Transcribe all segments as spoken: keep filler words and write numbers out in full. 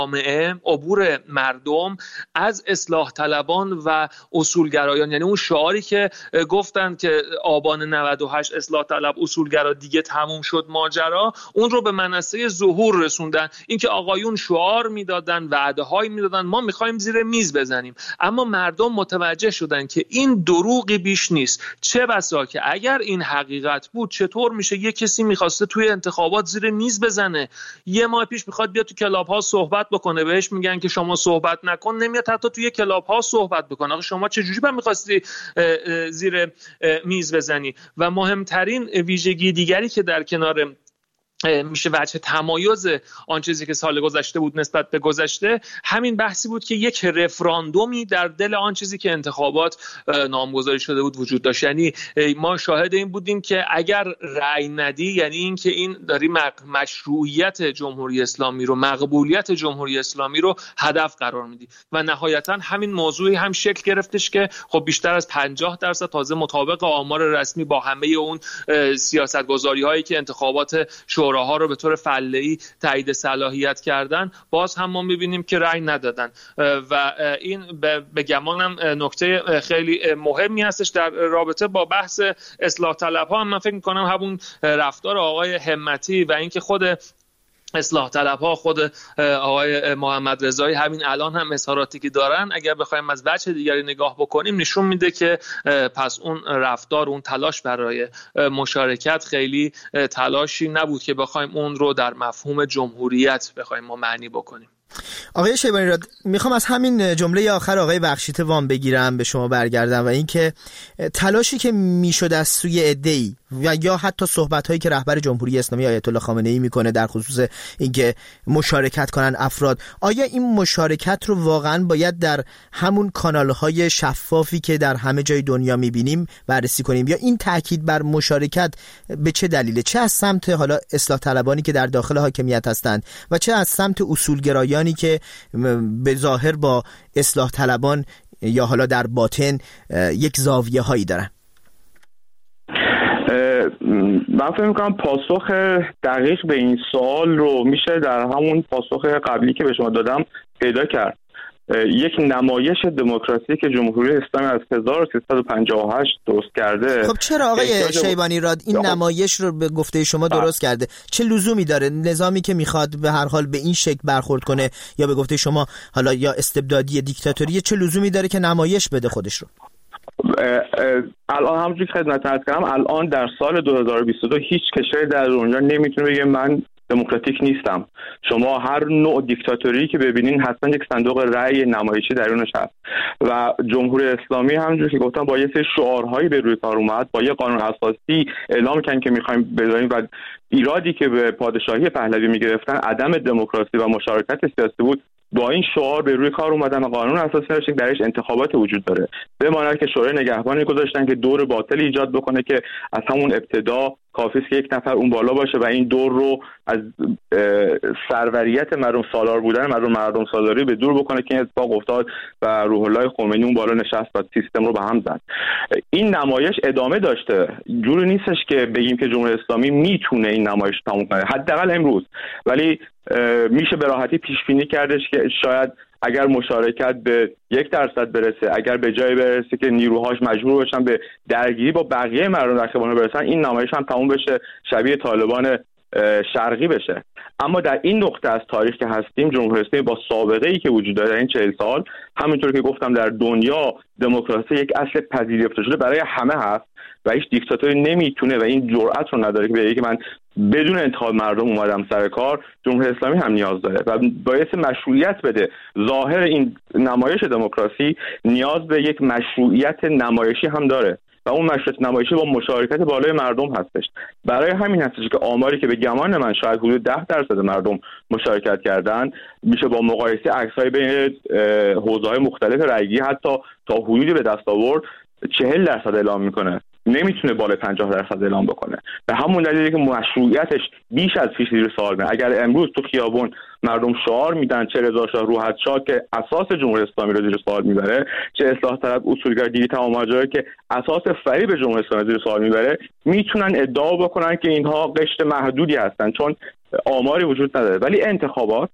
جامعه، عبور مردم از اصلاح طلبان و اصولگرایان. یعنی اون شعاری که گفتن که آبان نود و هشت اصلاح طلب اصولگرا دیگه تموم شد ماجرا، اون رو به منصه ظهور رسوندن. اینکه آقایون شعار میدادن، وعده هایی میدادن، ما میخوایم زیر میز بزنیم، اما مردم متوجه شدن که این دروغی بیش نیست. چه بسا که اگر این حقیقت بود، چطور میشه یه کسی میخواسته توی انتخابات زیر میز بزنه، یه ماه پیش میخواد بیاد تو کلاب ها صحبت بکنه، بهش میگن که شما صحبت نکن، نمیاد حتی توی کلاب ها صحبت بکنه. آخه شما چه جوری با میخواستی زیر میز بزنی؟ و مهمترین ویژگی دیگری که در کنار میشه وجه تمایز آن چیزی که سال گذشته بود نسبت به گذشته، همین بحثی بود که یک رفراندومی در دل آن چیزی که انتخابات نامگذاری شده بود وجود داشت. یعنی ما شاهد این بودیم که اگر رأی ندی، یعنی این که این داری مشروعیت جمهوری اسلامی رو، مقبولیت جمهوری اسلامی رو هدف قرار میدی. و نهایتا همین موضوعی هم شکل گرفتش که خب بیشتر از پنجاه درصد تازه مطابق آمار رسمی با همه اون سیاستگذاری هایی که انتخابات شوراها رو به طور فعلی تایید صلاحیت کردن، باز هم ما می‌بینیم که رأی ندادن. و این به گمانم نکته خیلی مهمی هستش در رابطه با بحث اصلاح طلب‌ها. من فکر می‌کنم همون رفتار آقای همتی و اینکه خود اصلاح طلب‌ها، خود آقای محمد رضایی همین الان هم اظهاراتی که دارن، اگر بخوایم از وجه دیگری نگاه بکنیم، نشون میده که پس اون رفتار، اون تلاش برای مشارکت خیلی تلاشی نبود که بخوایم اون رو در مفهوم جمهوریت بخوایم ما معنی بکنیم. آقای شیبانی راد، میخوام از همین جمله آخر آقای بخشیت وام بگیرم، به شما برگردم و اینکه تلاشی که میشد از سوی عده‌ای و یا حتی صحبت‌هایی که رهبر جمهوری اسلامی آیت الله خامنه‌ای میکنه در خصوص اینکه مشارکت کنن افراد، آیا این مشارکت رو واقعا باید در همون کانال‌های شفافی که در همه جای دنیا میبینیم بررسی کنیم، یا این تاکید بر مشارکت به چه دلیله؟ چه از سمت حالا اصلاح طلبانی که در داخل حاکمیت هستند و چه از سمت اصولگرایان که به ظاهر با اصلاح طلبان یا حالا در باطن یک زاویه هایی دارن؟ من فکر می‌کنم پاسخ دقیق به این سوال رو میشه در همون پاسخ قبلی که به شما دادم پیدا کرد. یک نمایش دموکراسی که جمهوری اسلامی از هزار و سیصد و پنجاه و هشت درست کرده. خب چرا آقای شیبانی راد این نمایش رو به گفته شما درست کرده؟ چه لزومی داره؟ نظامی که میخواد به هر حال به این شکل برخورد کنه یا به گفته شما حالا یا استبدادی، دیکتاتوری، چه لزومی داره که نمایش بده خودش رو؟ الان همونجوری که خدمت عرض کردم، الان در سال دو هزار و بیست و دو هیچ کشوری در دنیا نمیتونه بگه من دموکراتیک نیستم. شما هر نوع دیکتاتوری که ببینین حتما یک صندوق رأی نمایشی درونش هست و جمهوری اسلامی همونجوری که گفتم با یه سری شعارهایی به روی کار اومد، با یه قانون اساسی اعلام کردن که می‌خوایم بذاریم و ایرادی که به پادشاهی پهلوی می‌گرفتن عدم دموکراسی و مشارکت سیاسی بود، با این شعار به روی کار اومدن و قانون اساسی نوشتن درش انتخابات وجود داره. بماند که شورای نگهبانی گذاشتن که دور باطل ایجاد بکنه که از همون ابتدا کافی است که یک نفر اون بالا باشه و این دور رو از سروریت مردم سالار بودن مردم مردم سالاری به دور بکنه که این اتفاق افتاد و روح الله خمینی اون بالا نشست و سیستم رو به هم زد. این نمایش ادامه داشته. جوری نیستش که بگیم که جمهوری اسلامی میتونه این نمایش تموم کنه، حداقل امروز، ولی میشه به راحتی پیش بینی کردش که شاید اگر مشارکت به یک درصد برسه، اگر به جای برسه که نیروهاش مجبور باشن به درگیری با بقیه مردم در خیابان برسن، این نمایش هم تموم بشه، شبیه طالبان شرقی بشه. اما در این نقطه از تاریخ که هستیم، جمهوری اسلامی با سابقه ای که وجود داره در این چهل سال، همونطور که گفتم در دنیا دموکراسی یک اصل پذیرفته شده برای همه هست و هیچ دیکتاتوری نمیتونه و این جرأت رو نداره که بگه که من بدون انتخاب مردم اومدم سر کار. جمهوری اسلامی هم نیاز داره و باعث مشروعیت بده. ظاهر این نمایش دموکراسی نیاز به یک مشروعیت نمایشی هم داره و اون مشروعیت نمایشی با مشارکت بالای مردم هستش. برای همین هستش که آماری که به گمان من شاید حدود ده درصد مردم مشارکت کردن، میشه با مقایسه عکس‌های بین حوزه‌های مختلف رأیگیری حتی تا حدودی به دست آورد چهل درصد اعلام میکنه، نمیتونه بالای پنجاه درصد اعلام بکنه. به همون دلیلی که مشروعیتش بیش از پیش زیر سوال میره. اگر امروز تو خیابون مردم شعار میدن چه رضا شاه روحت شاه که اساس جمهوری اسلامی رو زیر سوال میبره، چه اصلاح طلب اصولگرا دیگه تمام ماجرا که اساس فریب جمهوری اسلامی زیر سوال میبره، میتونن ادعا بکنن که اینها قشر محدودی هستن چون آماری وجود نداره. ولی انتخابات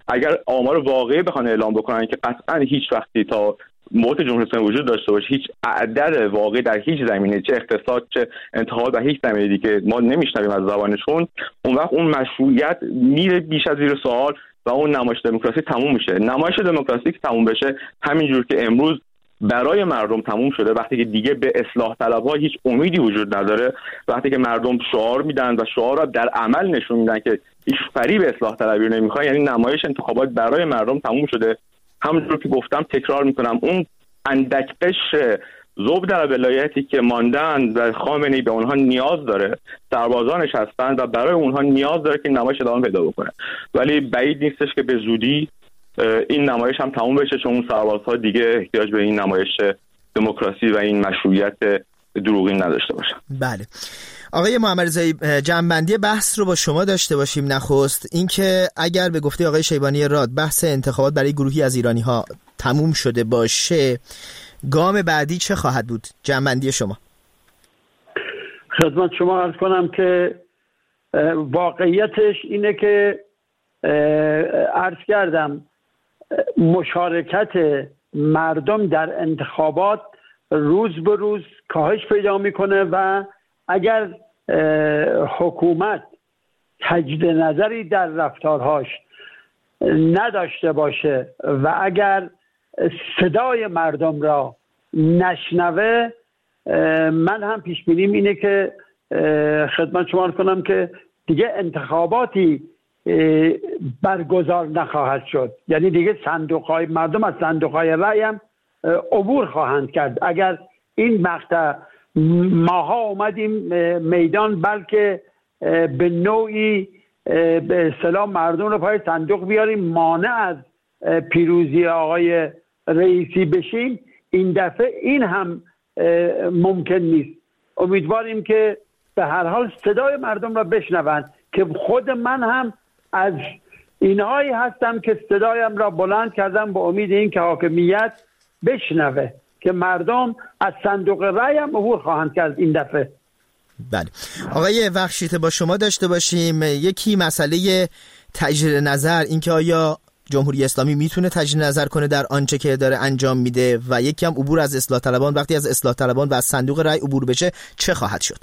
اگر آمار واقعی بخوان اعلام بکنن که قطعا هیچ وقتی تا موت جمهوری اسلامی وجود داشته باشه هیچ عدد واقعی در هیچ زمینه، چه اقتصاد چه انتخابات و هیچ زمینه دیگه ما نمیشنویم از زبانشون، اون وقت اون مشروعیت میره بیش از زیر سوال و اون نمایش دموکراسی تموم میشه. نمایش دموکراسی که تموم بشه همینجور که امروز برای مردم تموم شده، وقتی که دیگه به اصلاح طلب‌ها هیچ امیدی وجود نداره، وقتی که مردم شعار میدن و شعار را در عمل نشون میدن که هیچ فریب اصلاح طلبی رو نمیخوان، یعنی نمایش انتخابات برای مردم تموم شده. همونجور که گفتم تکرار میکنم، اون اندک قشر ذوب در ولایتی که ماندن و خامنه‌ای به اونها نیاز داره، سربازانش هستند و برای اونها نیاز داره که نمایش ادامه پیدا بکنه، ولی بعید نیستش که به زودی این نمایش هم تموم بشه، چون اون سربازها دیگه احتیاج به این نمایش دموکراسی و این مشروعیت دروغین نداشته باشن. بله آقای محمدرضایی، جمع‌بندی بحث رو با شما داشته باشیم. نخست اینکه اگر به گفته آقای شیبانی راد بحث انتخابات برای گروهی از ایرانی‌ها تموم شده باشه، گام بعدی چه خواهد بود؟ جمع‌بندی شما. خدمت شما عرض کنم که واقعیتش اینه که عرض کردم مشارکت مردم در انتخابات روز به روز کاهش پیدا میکنه و اگر حکومت تجدید نظری در رفتارهاش نداشته باشه و اگر صدای مردم را نشنوه، من هم پیش بینیم اینه که خدمت شما عرض کنم که دیگه انتخاباتی برگزار نخواهد شد، یعنی دیگه صندوق‌های مردم از صندوق‌های رأی هم عبور خواهند کرد. اگر این مقطع ماها اومدیم میدان، بلکه به نوعی به اصطلاح مردم رو پای صندوق بیاریم، مانع از پیروزی آقای رئیسی بشیم، این دفعه این هم ممکن نیست. امیدواریم که به هر حال صدای مردم را بشنوند، که خود من هم از اینهایی هستم که صدایم را بلند کردم به امید این که حاکمیت بشنوه که مردم از صندوق رأی هم عبور خواهند کرد این دفعه. بله آقای بخشیته، با شما داشته باشیم. یکی مسئله تجدید نظر، اینکه آیا جمهوری اسلامی میتونه تجدید نظر کنه در آنچه که داره انجام میده، و یکی هم عبور از اصلاح طلبان. وقتی از اصلاح طلبان و از صندوق رأی عبور بشه چه خواهد شد؟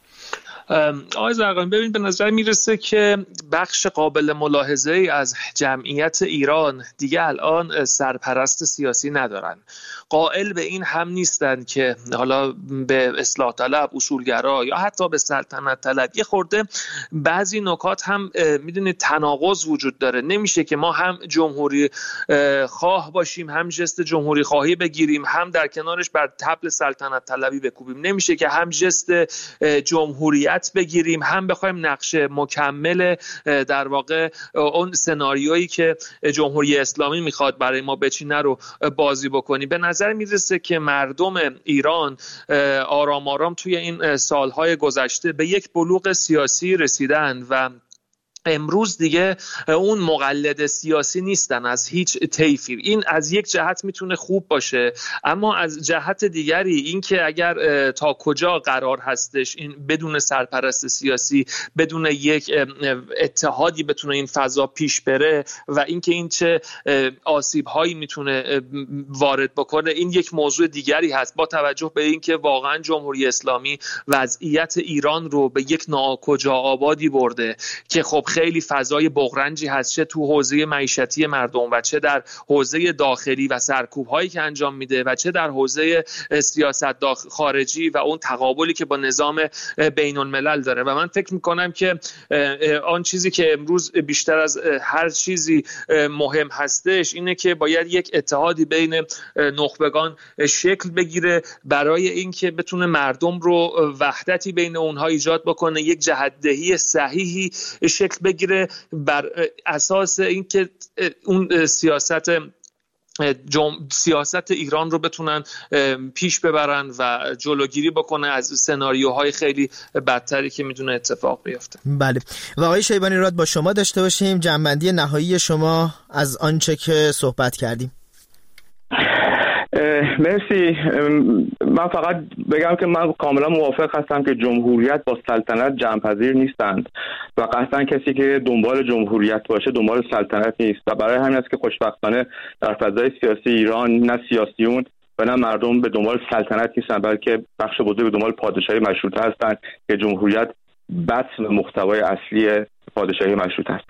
آقای زرقانی، ببین به نظر میرسه که بخش قابل ملاحظه ای از جمعیت ایران دیگه الان سرپرست سیاسی ندارن. قائل به این هم نیستن که حالا به اصلاح طلب، اصولگرا یا حتی به سلطنت طلب یه خورده بعضی نکات هم میدونید تناقض وجود داره. نمیشه که ما هم جمهوری خواه باشیم، هم جست جمهوری خواهی بگیریم، هم در کنارش بر طبل سلطنت طلبی بکوبیم. نمیشه که هم جست جمهوریت بگیریم، هم بخوایم نقش مکمل در واقع اون سناریویی که جمهوری اسلامی میخواد برای ما بچینه رو بازی بکنیم. به نظر میرسه که مردم ایران آرام آرام توی این سالهای گذشته به یک بلوغ سیاسی رسیدن و امروز دیگه اون مقلد سیاسی نیستن از هیچ طیفی. این از یک جهت میتونه خوب باشه، اما از جهت دیگری این که اگر تا کجا قرار هستش این بدون سرپرست سیاسی، بدون یک اتحادی بتونه این فضا پیش بره و اینکه این چه آسیب هایی میتونه وارد بکنه، این یک موضوع دیگری هست، با توجه به اینکه واقعا جمهوری اسلامی وضعیت ایران رو به یک ناکجا آبادی برده که خب خیلی فضای بغرنجی هست، چه تو حوزه معیشتی مردم و چه در حوزه داخلی و سرکوب‌هایی که انجام میده و چه در حوزه سیاست خارجی و اون تقابلی که با نظام بین الملل داره. و من فکر میکنم که آن چیزی که امروز بیشتر از هر چیزی مهم هستش اینه که باید یک اتحادی بین نخبگان شکل بگیره برای اینکه بتونه مردم رو وحدتی بین اونها ایجاد بکنه، یک جهت‌دهی صحیحی شکل بگیره بر اساس اینکه اون سیاست جم... سیاست ایران رو بتونن پیش ببرن و جلوگیری بکنه از سناریوهای خیلی بدتری که میتونه اتفاق بیفته. بله و آقای شیبانی راد با شما داشته باشیم. جمع‌بندی نهایی شما از آنچه که صحبت کردیم. مرسی. من فقط بگم که من کاملا موافق هستم که جمهوریت با سلطنت جمع‌پذیر نیستند و قطعا کسی که دنبال جمهوریت باشه دنبال سلطنت نیست و برای همین است که خوشبختانه در فضای سیاسی ایران نه سیاسیون و نه مردم به دنبال سلطنت نیستن، بلکه بخش بزرگی به دنبال پادشاهی مشروطه هستند که جمهوریت بطن محتوای اصلی پادشاهی مشروطه است.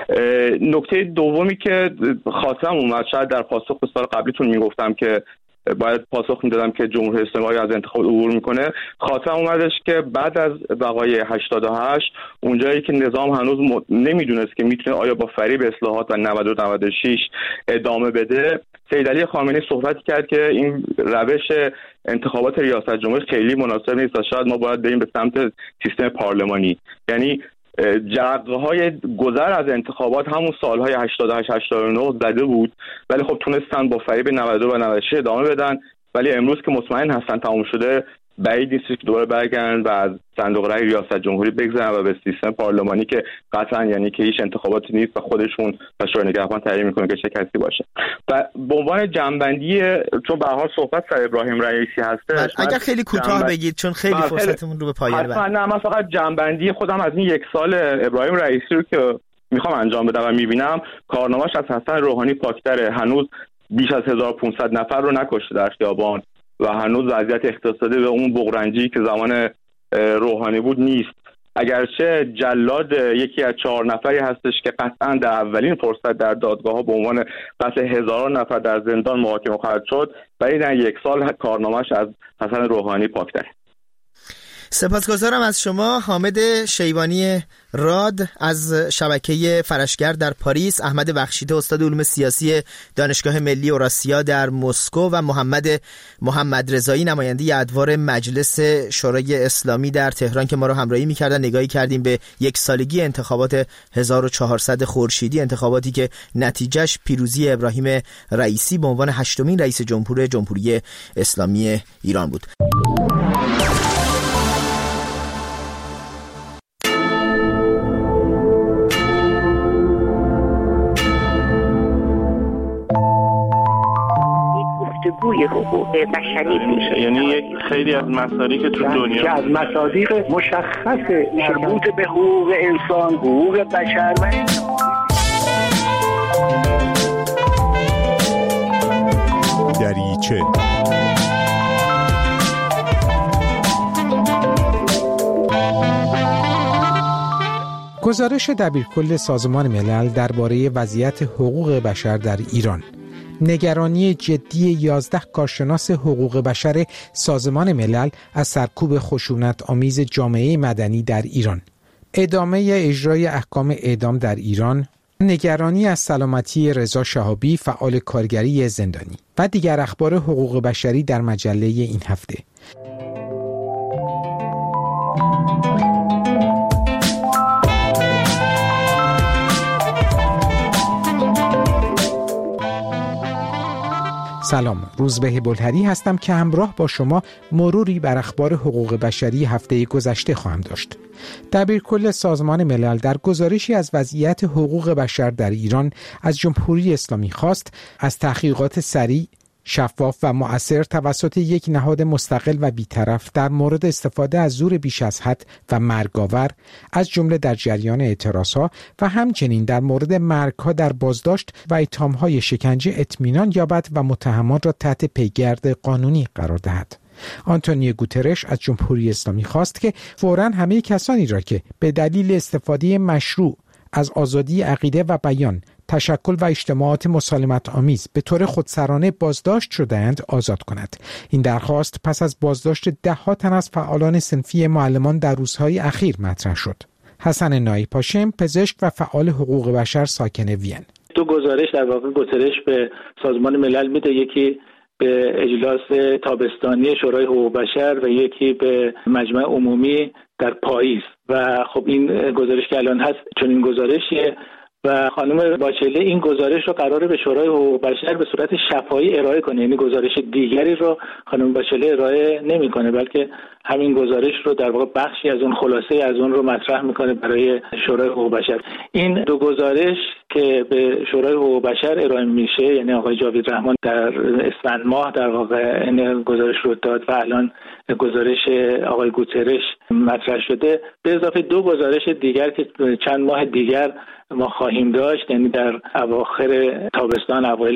نکته دومی که خاطرم اومد، شاید در پاسخ به سوال قبلیتون میگفتم که باید پاسخ میدادم که جمهوری اسلامی از انتخاب عبور میکنه، خاطرم اومدش که بعد از وقایع هشتاد و هشت اونجایی که نظام هنوز م... نمیدونست که میتونه آیا با فریب اصلاحات و نود و نود و شش ادامه بده، سید علی خامنه‌ای صحبت کرد که این روش انتخابات ریاست جمهوری خیلی مناسب نیست و شاید ما باید بریم به سمت سیستم پارلمانی. یعنی جرقه‌های گذر از انتخابات همون سالهای هشتاد و هشت هشتاد و نه زده بود، ولی خب تونستن با فریب نود و دو و نود و شش ادامه بدن، ولی امروز که مطمئن هستن تموم شده بعید نیست که دوباره برگردن و از صندوق رای ریاست جمهوری بگذرن و به سیستم پارلمانی که قطعا یعنی که هیچ انتخاباتی نیست و خودشون و شورای نگهبان تعیین میکنه که چه کسی باشه. و به عنوان جنبندی، چون به هر حال صحبت سر ابراهیم رئیسی هستش، اگر خیلی کوتاه جنب... بگید چون خیلی فرصتمون رو به پایان برد. نه من فقط جنبندی خودم از این یک سال ابراهیم رئیسی رو که میخوام انجام بدم و میبینم کارنامه‌اش از حسن روحانی پاکتره. هنوز بیش از هزار و پانصد نفر رو نکشته در خیابان و هنوز وضعیت اقتصادی به اون بغرنجی که زمان روحانی بود نیست. اگرچه جلاد یکی از چهار نفری هستش که قطعا در اولین فرصت در دادگاه ها به عنوان قتل هزاران نفر در زندان محاکمه خواهد شد، ولی در یک سال کارنامه‌اش از حسن روحانی پاک‌تره. سپاسگزارم از شما حامد شیبانی راد از شبکه فرشگر در پاریس، احمد بخشیده استاد علوم سیاسی دانشگاه ملی اوراسیا در مسکو و محمد محمد رضایی نماینده ادوار مجلس شورای اسلامی در تهران که ما رو همراهی می‌کردن. نگاهی کردیم به یک سالگی انتخابات هزار و چهارصد خورشیدی، انتخاباتی که نتیجهش پیروزی ابراهیم رئیسی به عنوان هشتمین رئیس جمهور جمهوری اسلامی ایران بود. گوی حقوق بشری میشه، یعنی یک خیلی از مصادیق تو دنیا که از مصادیق مشخص مربوط به حقوق انسان، حقوق بشر و دریچه گزارش دبیرکل سازمان ملل درباره وضعیت حقوق بشر در ایران، نگرانی جدی یازده کارشناس حقوق بشر سازمان ملل از سرکوب خشونت آمیز جامعه مدنی در ایران، ادامه اجرای احکام اعدام در ایران، نگرانی از سلامتی رضا شهابی فعال کارگری زندانی و دیگر اخبار حقوق بشری در مجله این هفته. سلام، روزبه بلهری هستم که همراه با شما مروری بر اخبار حقوق بشری هفته گذشته خواهم داشت. دبیرکل سازمان ملل در گزارشی از وضعیت حقوق بشر در ایران از جمهوری اسلامی خواست از تحقیقات سریع، شفاف و مؤثر توسط یک نهاد مستقل و بی‌طرف در مورد استفاده از زور بیش از حد و مرگاور از جمله در جریان اعتراضها و همچنین در مورد مرگ‌ها در بازداشت و اتهام‌های شکنجه اطمینان یابد و متهمان را تحت پیگرد قانونی قرار دهد. آنتونیو گوترش از جمهوری اسلامی خواست که فوراً همه کسانی را که به دلیل استفاده مشروع از آزادی عقیده و بیان، تشکل و اجتماعات مسالمت آمیز به طور خودسرانه بازداشت شده‌اند آزاد کند. این درخواست پس از بازداشت ده ها تن از فعالان صنفی معلمان در روزهای اخیر مطرح شد. حسن نایی پاشم، پزشک و فعال حقوق بشر ساکن وین. دو گزارش در واقع گزارش به سازمان ملل میده، یکی به اجلاس تابستانی شورای حقوق بشر و یکی به مجمع عمومی در پاییز. و خب این گزارش که الان هست چون این گزارشیه و خانم باچله این گزارش رو قراره به شورای حقوق بشر به صورت شفاهی ارائه کنه، یعنی گزارش دیگری رو خانم باچله ارائه نمیکنه، بلکه همین گزارش رو در واقع بخشی از اون خلاصه از اون رو مطرح میکنه برای شورای حقوق بشر. این دو گزارش که به شورای حقوق بشر ارائه میشه، یعنی آقای جاوید رحمان در اسفند ماه در واقع این گزارش رو داد و الان گزارش آقای گوترش مطرح شده، به اضافه دو گزارش دیگر که چند ماه دیگر ما خواهیم داشت، یعنی در اواخر تابستان اوایل